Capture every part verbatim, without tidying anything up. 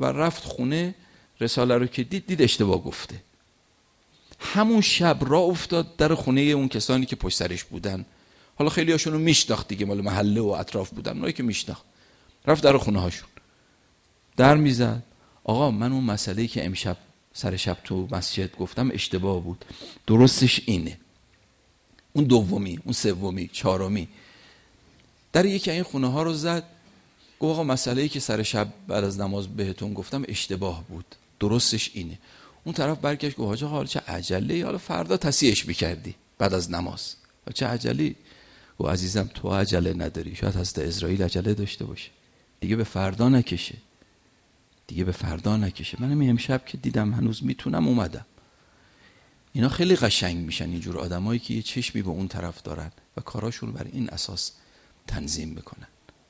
و رفت خونه، رساله رو که دید دید اشتباه گفته. همون شب را افتاد در خونه اون کسانی که پشت سرش بودن. حالا خیلی هاشون رو میشناخت دیگه، مال محله و اطراف بودن، اونایی که میشناخت. رفت در خونه هاشون، در میزد. آقا من اون مسئله‌ای که امشب سر شب تو مسجد گفتم اشتباه بود، درستش اینه. اون دومی، اون سومی، چهارمی. در یکی این خونه ها رو زد، گفت آقا مسئله‌ای که سر شب بعد از نماز بهتون گفتم اشتباه بود، درستش اینه. اون طرف برگشت گفت حاج آقا حالا چه عجله، حالا فردا تصحیحش می‌کردی بعد از نماز، حالا چه عجله. گفت عزیزم تو عجله نداری، شاید حضرت اسرائیل عجله داشته باشه، دیگه به فردا نکشه، دیگه به فردا نکشه. منم امشب که دیدم هنوز میتونم اومدم. اینا خیلی قشنگ میشن اینجور آدمایی که یه چشمی به اون طرف دارن و کاراشون بر این اساس تنظیم میکنن.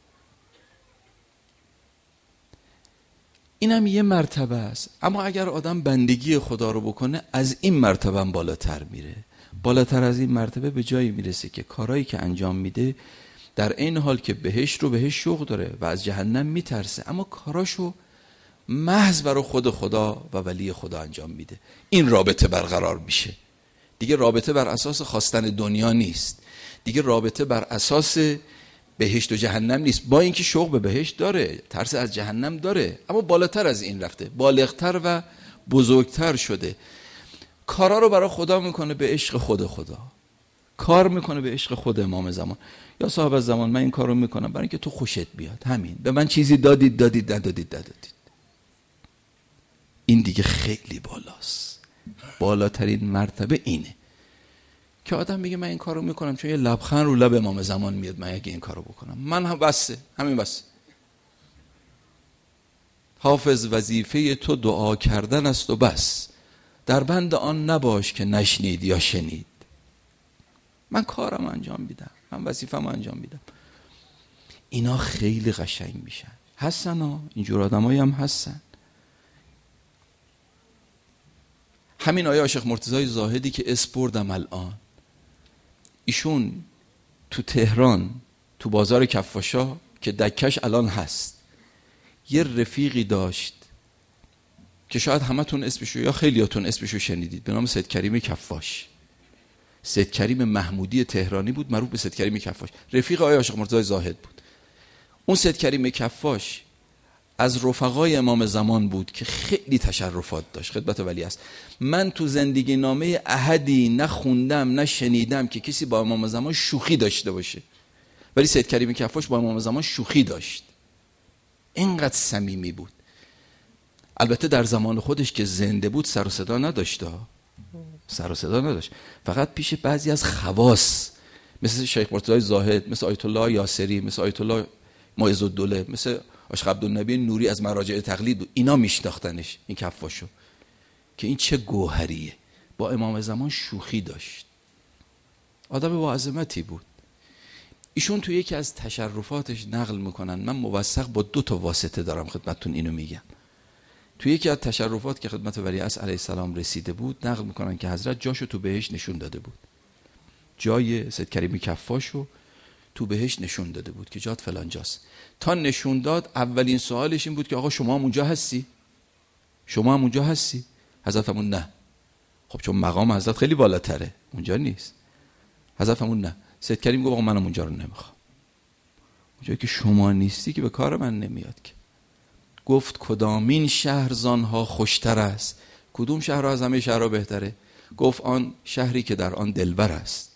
اینم یه مرتبه است. اما اگر آدم بندگی خدا رو بکنه از این مرتبه هم بالاتر میره. بالاتر از این مرتبه به جایی میرسه که کارهایی که انجام میده در این حال که بهش رو بهش شوق داره و از جهنم میترسه، اما کاراشو محض برای خود خدا و ولی خدا انجام میده. این رابطه برقرار میشه. دیگه رابطه بر اساس خواستن دنیا نیست، دیگه رابطه بر اساس بهشت و جهنم نیست. با اینکه شوق به بهشت داره، ترس از جهنم داره، اما بالاتر از این رفته، بالغتر و بزرگتر شده. کارا رو برای خدا میکنه به عشق خود خدا، کار میکنه به عشق خود امام زمان یا صاحب الزمان. من این کارو میکنم برای اینکه تو خوشت بیاد، همین. به من چیزی دادید دادید ندادید ندادید. این دیگه خیلی بالاست. بالاترین مرتبه اینه که آدم میگه من این کارو میکنم چون یه لبخند رو لب امام زمان میاد، من اگه این کارو بکنم من هم بسه، همین بس. حافظ وظیفه تو دعا کردن است و بس، در بند آن نباش که نشنید یا شنید. من کارم انجام میدم، من وظیفه‌مو انجام میدم. اینا خیلی قشنگ میشن. هستن ها، اینجور آدمایی هم هستن. همین آیه شیخ مرتضی زاهدی که اسپردم الان، ایشون تو تهران تو بازار کفاشا که دکش الان هست، یه رفیقی داشت که شاید همتون اسمشو یا خیلیاتون اسمشو شنیدید، به نام سید کریم کفاش. سید کریم محمودی تهرانی بود، معروف به سید کریم کفاش. رفیق آیه شیخ مرتضی زاهد بود. اون سید کریم کفاش از رفقای امام زمان بود که خیلی تشرفات داشت، خدمت ولی است. من تو زندگی نامه احدی نخوندم نه شنیدم که کسی با امام زمان شوخی داشته باشه، ولی سید کریم کفاش با امام زمان شوخی داشت. اینقدر صمیمی بود. البته در زمان خودش که زنده بود سر و صدا نداشت، سر و صدا نداشت، فقط پیش بعضی از خواص مثل شیخ مرتضی زاهد، مثل آیت الله یاسری، مثل آیت الله معز الدوله، مثل عاشق عبدالنبی نوری از مراجع تقلید بود، اینا میشناختنش این کفاشو که این چه گوهریه. با امام زمان شوخی داشت، آدم با عظمتی بود. ایشون تو یکی از تشرفاتش نقل میکنن، من موثق با دو تا واسطه دارم خدمتتون اینو میگم. تو یکی از تشرفات که خدمت ولیعصر علیه السلام رسیده بود، نقل میکنن که حضرت جاشو تو بهشت نشون داده بود، جای سید کریم کفاشو تو بهشت نشون داده بود که جات فلان جاست. تا نشون داد اولین سوالش این بود که آقا شما هم اونجا هستی؟ شما هم اونجا هستی؟ حضرت فرمود نه. خب چون مقام حضرت خیلی بالاتره، اونجا نیست. حضرت فرمود نه. سید کریم گفت آقا منم اونجا رو نمیخوام. اونجایی که شما نیستی که به کار من نمیاد که. گفت کدامین شهر زانها خوشتر است؟ کدوم شهر از همه شهرها بهتره؟ گفت آن شهری که در آن دلبر است.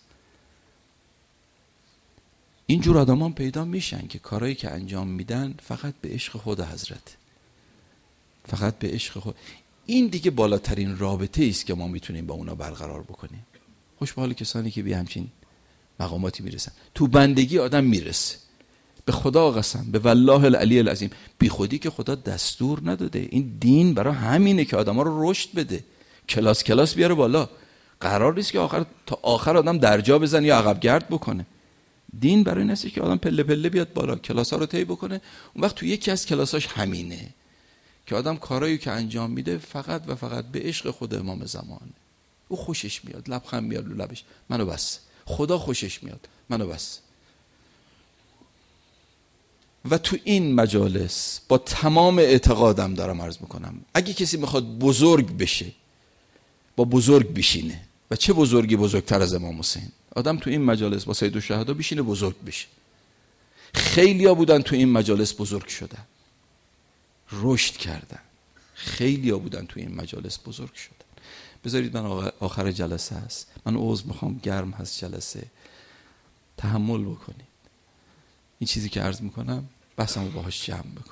اینجور آدمان پیدا میشن که کارهایی که انجام میدن فقط به عشق خود حضرت، فقط به عشق خود. این دیگه بالاترین رابطه است که ما میتونیم با اونا برقرار بکنیم. خوش به حال کسانی که به همچین مقاماتی میرسن. تو بندگی آدم میرسه، به خدا قسم، به والله العلی العظیم. بی خودی که خدا دستور نداده. این دین برای همینه که آدما رو رشد بده، کلاس کلاس بیاره بالا. قرار نیست که آخر تا آخر آدم درجا بزنه یا عقب گرد بکنه. دین برای این است که آدم پله پله بیاد بالا، کلاس‌ها رو طی بکنه. اون وقت تو یکی از کلاساش همینه که آدم کارایی که انجام میده فقط و فقط به عشق خود امام زمانه. او خوشش میاد، لبخند میاد رو لبش، منو بس. خدا خوشش میاد، منو بس. و تو این مجالس با تمام اعتقادم دارم عرض میکنم، اگه کسی میخواد بزرگ بشه با بزرگ بشینه، و چه بزرگی بزرگتر از امام حسین. آدم تو این مجالس با سید الشهدا بشینه بزرگ بشه. خیلیا بودن تو این مجالس بزرگ شدن، رشد کردن. خیلیا بودن تو این مجالس بزرگ شدن. بذارید من آخر جلسه هست، من عذر میخوام، گرم هست جلسه، تحمل بکنید. این چیزی که عرض میکنم بحثمو باهاش جمع بکنم.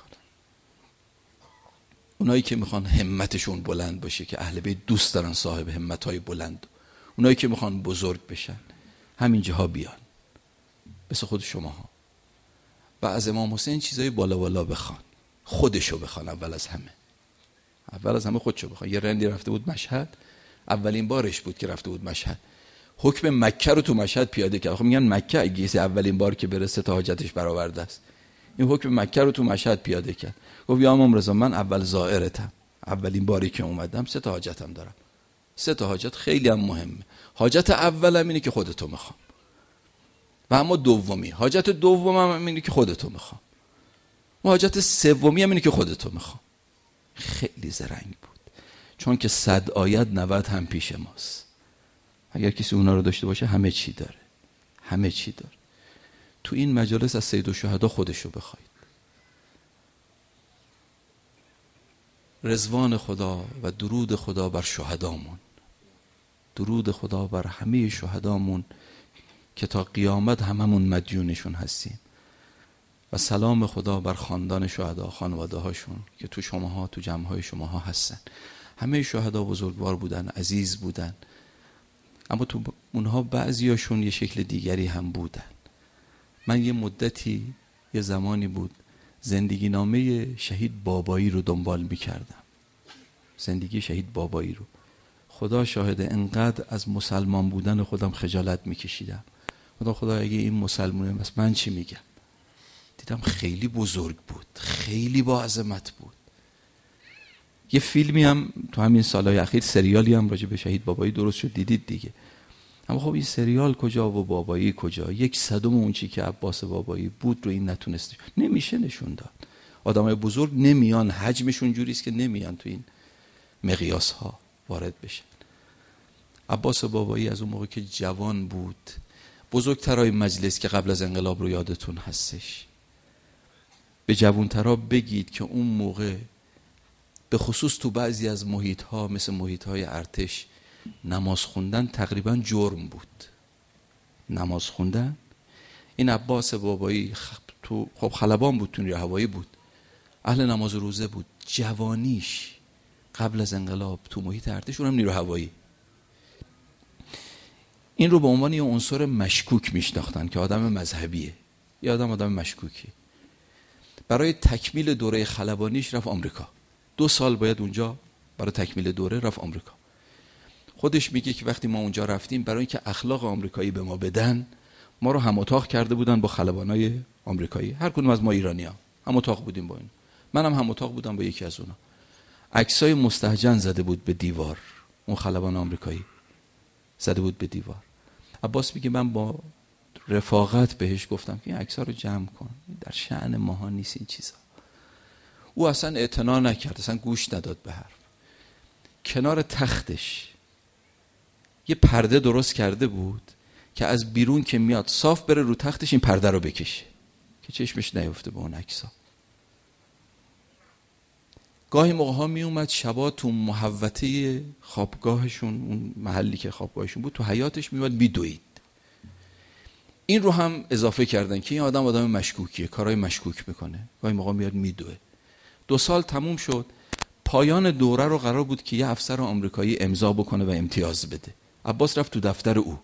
اونایی که میخوان همتشون بلند باشه، که اهل بیت دوست دارن صاحب همتهای بلند، اونایی که میخوان بزرگ بشن همین جاها بیان مثل خود شماها، و از امام حسین چیزای بالا بالا بخوان، خودشو بخوان. اول از همه اول از همه خودشو بخوان. یه رندی رفته بود مشهد، اولین بارش بود که رفته بود مشهد، حکم مکه رو تو مشهد پیاده کرد. خب میگن مکه اگه اولین بار که برسه تا حاجتش برآورده است، این حکم مکه رو تو مشهد پیاده کرد. گفت یا امام رضا من اول زائرتم، اولین باری که اومدم سه تا حاجتم دارم. سه تا حاجت خیلی هم مهمه. حاجت اولم اینه که خودتو میخوام، و اما دومی حاجت دومم اینه که خودتو میخوام، و حاجت سومی هم اینه که خودتو میخوام. خیلی زرنگ بود، چون که صد آیت نود هم پیش ماست. اگر کسی اونا رو داشته باشه همه چی داره، همه چی داره. تو این مجالس از سید الشهدا خودشو بخواید. رضوان خدا و درود خدا بر شهدامون، درود خدا بر همه شهدامون که تا قیامت هممون مدیونشون هستیم، و سلام خدا بر خاندان شهدا، خانواده هاشون که تو شماها، تو جمع های شماها هستن. همه شهدا بزرگوار بودن، عزیز بودن، اما تو اونها بعضیاشون یه شکل دیگری هم بودن. من یه مدتی، یه زمانی بود، زندگی نامه شهید بابایی رو دنبال میکردم، زندگی شهید بابایی رو. خدا شاهده انقدر از مسلمان بودن خودم خجالت میکشیدم. خدا خدا اگه این مسلمونه مثل من چی میگم؟ دیدم خیلی بزرگ بود، خیلی با عظمت بود. یه فیلمی هم تو همین سالهای اخیر، سریالی هم راجع به شهید بابایی درست شد، دیدید دیگه. اما خب این سریال کجا و بابایی کجا؟ یک صدم اون چی که عباس بابایی بود رو این نتونست، نمیشه نشون داد. آدمای بزرگ نمیان، حجمشون جوریست که نمیان تو این مقیاس ها وارد بشن. عباس بابایی از اون موقع که جوان بود، بزرگترای مجلس که قبل از انقلاب رو یادتون هستش، به جوانترا بگید که اون موقع به خصوص تو بعضی از محیط ها مثل محیط های ارتش نماز خوندن تقریبا جرم بود. نماز خوندن. این عباس بابایی خب تو خب خلبان بود، تو نیروی هوایی بود، اهل نماز و روزه بود. جوانیش قبل از انقلاب تو محیط ارتش، اونم نیروی هوایی، این رو به عنوان یه عنصر مشکوک میشناختن که آدم مذهبیه، یه آدم آدم مشکوکی. برای تکمیل دوره خلبانیش رفت آمریکا. دو سال باید اونجا برای تکمیل دوره رفت آمریکا. خودش میگه که وقتی ما اونجا رفتیم، برای اینکه اخلاق آمریکایی به ما بدن، ما رو هم اتاق کرده بودن با خلبانای آمریکایی. هر کدوم از ما ایرانی‌ها هم اتاق بودیم با این. منم هم, هم اتاق بودم با یکی از اونا. عکسای مستهجن زده بود به دیوار، اون خلبان آمریکایی زده بود به دیوار. عباس میگه من با رفاقت بهش گفتم که این عکس‌ها رو جمع کن، در شأن ماها نیست این چیزا. او اصلا اعتنا نکرد، اصلا گوش نداد به حرف. کنار تختش یه پرده درست کرده بود که از بیرون که میاد صاف بره رو تختش، این پرده رو بکشه که چشمش نیفته به اون عکس‌ها. گاهی موقع ها می اومد شبا تو محوطه خوابگاهشون، اون محلی که خوابگاهشون بود، تو حیاتش می اومد میدوید. این رو هم اضافه کردن که این آدم آدم مشکوکیه، کارهای مشکوک میکنه، گاهی موقع میاد میدوه. دو سال تموم شد، پایان دوره رو قرار بود که یه افسر آمریکایی امضا بکنه و امتیاز بده. عباس رفت تو دفتر او.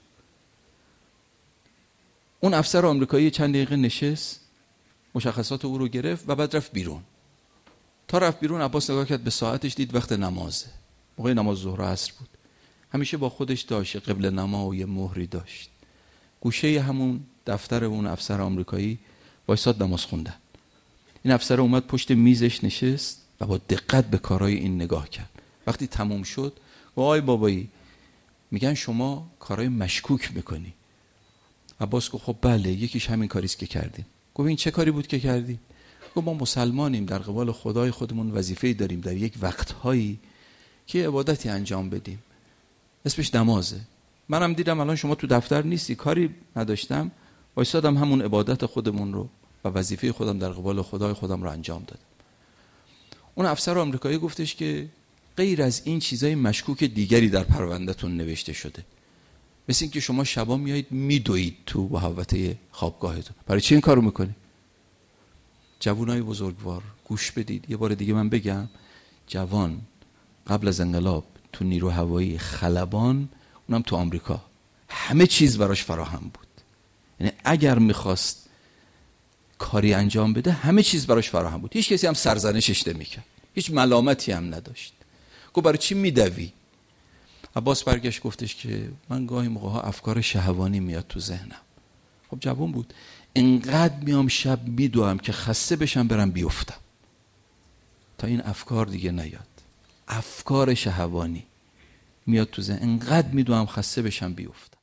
اون افسر آمریکایی چند دقیقه نشست، مشخصات او رو گرفت و بعد رفت بیرون. تا رفت بیرون عباس نگاه کرد به ساعتش، دید وقت نمازه. موقع نماز ظهر و عصر بود. همیشه با خودش داشت قبل نما و یه مهری داشت. گوشه همون دفتر اون افسر آمریکایی وایساد نماز خوندن. این افسر اومد پشت میزش نشست و با دقت به کارهای این نگاه کرد. وقتی تموم شد، وای بابایی میگن شما کارهای مشکوک میکنی. عباس گفت خب بله، یکیش همین کاریست که کردیم. گفت این چه کاری بود که کردی؟ گفت ما مسلمانیم، در قبال خدای خودمون وظیفه‌ای داریم در یک وقتهایی که عبادتی انجام بدیم، اسمش نمازه. منم دیدم الان شما تو دفتر نیستی، کاری نداشتم، وایسادم همون عبادت خودمون رو و وظیفه خودم در قبال خدای خودم رو انجام دادم. اون افسر آمریکایی گفتش که غیر از این چیزای مشکوک دیگری در پروندهتون نوشته شده، مثل این که شما شبا میایید میدوید تو محوطه خوابگاهتون. برای چی این کارو میکنی؟ جوانای بزرگوار گوش بدید، یه بار دیگه من بگم، جوان قبل از انقلاب تو نیرو هوایی خلبان، اونم تو آمریکا، همه چیز براش فراهم بود. یعنی اگر میخواست کاری انجام بده همه چیز براش فراهم بود، هیچ کسی هم سرزنشش نمیکرد، هیچ ملامتی هم نداشت. گفت برای چی میدوی؟ عباس برگشت گفتش که من گاهی موقع ها افکار شهوانی میاد تو ذهنم. خب جوان بود. انقدر میام شب میدوام که خسته بشم برم بیفتم تا این افکار دیگه نیاد. افکار شهوانی میاد تو ذهن، انقدر میدوام خسته بشم بیفتم.